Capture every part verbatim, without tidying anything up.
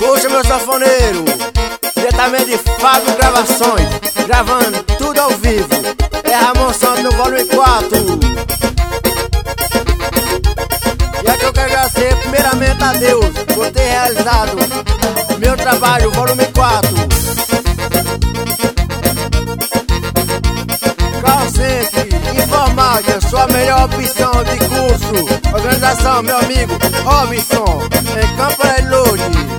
Puxa, meu sanfoneiro, diretamente de Fábio Gravações, gravando tudo ao vivo. É Ramon Santos no volume quatro. E é que eu quero agradecer primeiramente a Deus por ter realizado meu trabalho, volume quatro. Call Center, informática, sua melhor opção de curso. Organização, meu amigo Robinson, em Campo Relude.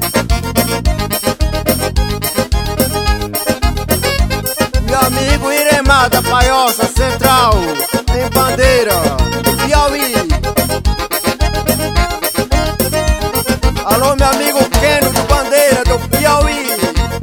Meu amigo Iremar da Paioça Central, em Bandeira, Piauí. Alô, meu amigo Keno do Bandeira, do Piauí.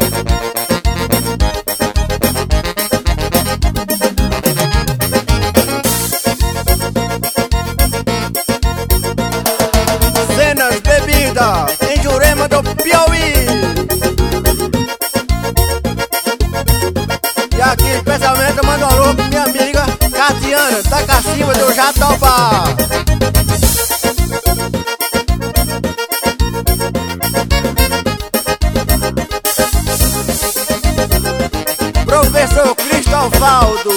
Cenas Bebida, em Jurema do Piauí. E aqui, especialmente, eu mando um alô pra minha amiga Catiana, da Cacimba do Jatobá. Professor Cristovaldo.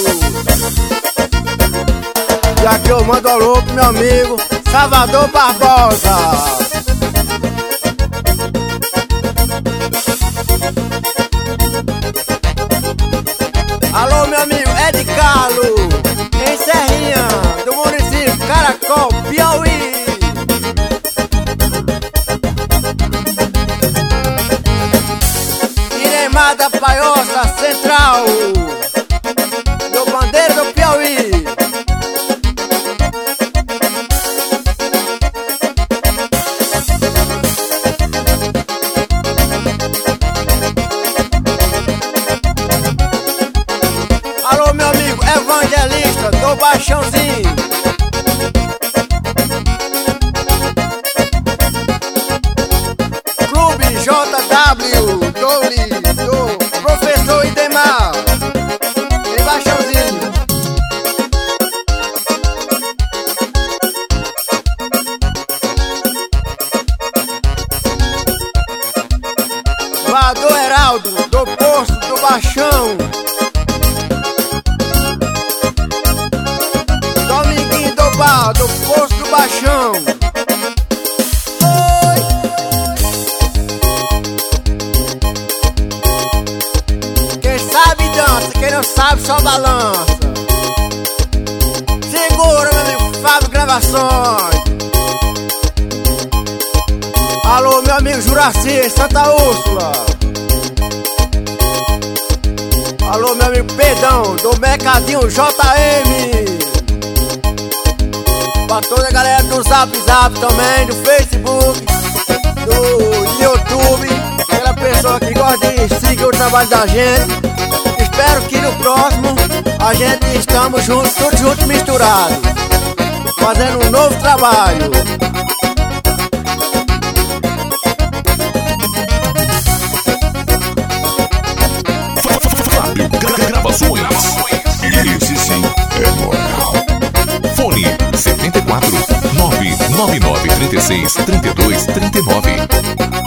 E aqui eu mando um alô pro meu amigo Salvador Barbosa. Alô, meu amigo Ed Carlo, em Serrinha, do município Caracol, Piauí. Iremar da Paioça Central, do Bandeira do Piauí. Alô, meu amigo Evangelista do Baixãozinho. Clube J W do, do Professor Idemar, em Baixãozinho. Vador Heraldo do Posto do Baixão. Dominguinho do Bar, do Posto do Baixão. Oi. Quem sabe dança, quem não sabe só balança. Segura, meu amigo Fábio Gravações. Alô, meu amigo Juraci, Santa Úrsula. Alô, meu amigo Pedão, do Mercadinho J M. Pra toda a galera do Zap Zap também, do Facebook, do YouTube, aquela pessoa que gosta de seguir o trabalho da gente. Espero que no próximo a gente estamos juntos, todos juntos misturados, fazendo um novo trabalho. Fábio Gravações. Esse sim é moral. Fone setenta e quatro, nove nove nove, trinta e seis, trinta e dois, trinta e nove.